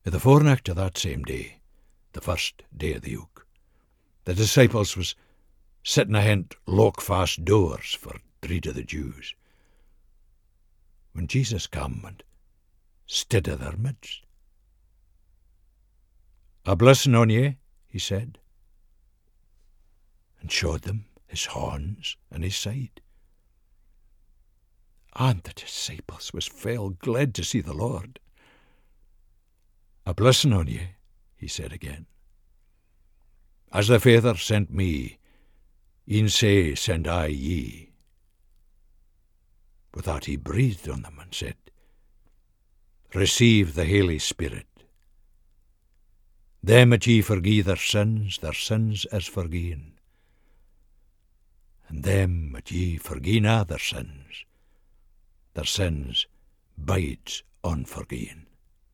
In the forenocht of that same day, the first day of the week, the disciples was sitting ahint lock-fast doors for dread of the Jews, when Jesus come and stood in their midst. "A blessing on ye," he said, and showed them his hands and his side. And the disciples was fell glad to see the Lord. "A blessing on ye," he said again. "As the Father sent me, e'en sae send I ye." With that he breathed on them and said, "Receive the Holy Spirit. Them that ye forgie their sins is forgiven. And them that ye forgie na their sins bides unforgiven."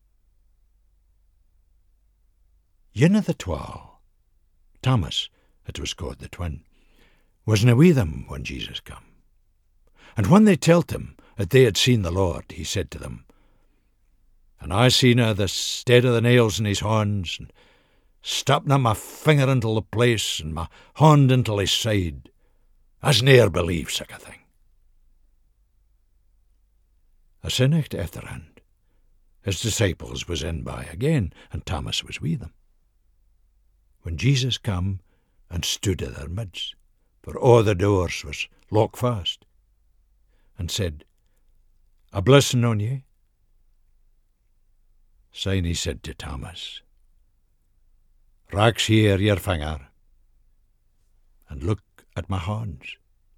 Ane of the 12, Thomas, it was called the twin, wasna with them when Jesus come. And when they telled him that they had seen the Lord, he said to them, "And I seen the stead of the nails in his hands, and stopping my finger into the place, and my hand into his side. As ne'er believe such a thing." A sennicht afterhand, his disciples was in by again, and Thomas was with them. When Jesus come and stood in their midst, for all the doors was locked fast, and said, "A blessing on ye." Syne he said to Thomas, "Raaks here your finger, and look at my hands.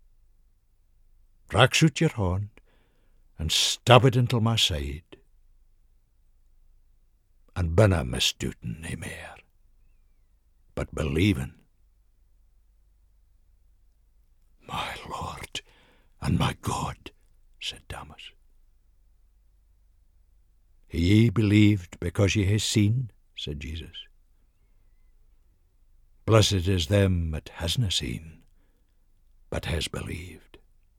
Raaks out your hand, and stab it into my side, and binna misdouten nae meer, but believing." "My Lord and my God," said Thomas. "Ye believed because ye hae seen," said Jesus. "Blessed is them that hasna seen, but has believed."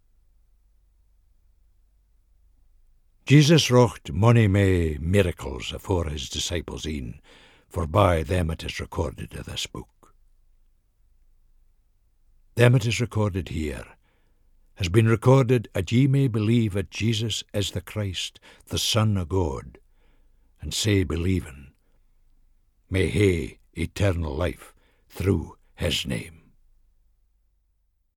Jesus wrought mony mair miracles afore his disciples een, forby them it is recorded in this book. Them it is recorded here has been recorded that ye may believe that Jesus is the Christ, the Son of God, and say believing, may hae eternal life through his name.